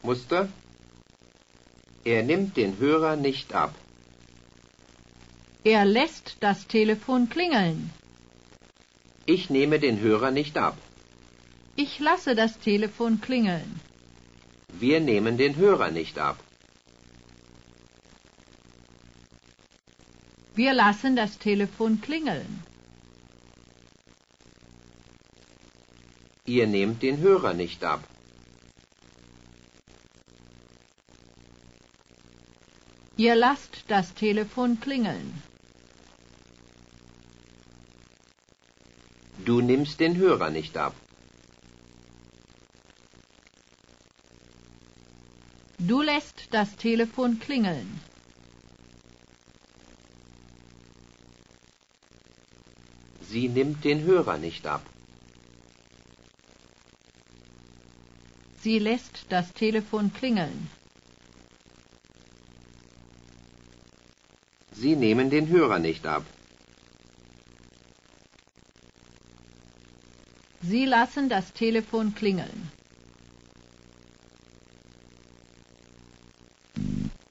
Muster. Er nimmt den Hörer nicht ab. Er lässt das Telefon klingeln. Ich nehme den Hörer nicht ab. Ich lasse das Telefon klingeln. Wir nehmen den Hörer nicht ab. Wir lassen das Telefon klingeln. Ihr nehmt den Hörer nicht ab. Ihr lasst das Telefon klingeln. Du nimmst den Hörer nicht ab. Du lässt das Telefon klingeln. Sie nimmt den Hörer nicht ab. Sie lässt das Telefon klingeln. Sie nehmen den Hörer nicht ab. Sie lassen das Telefon klingeln.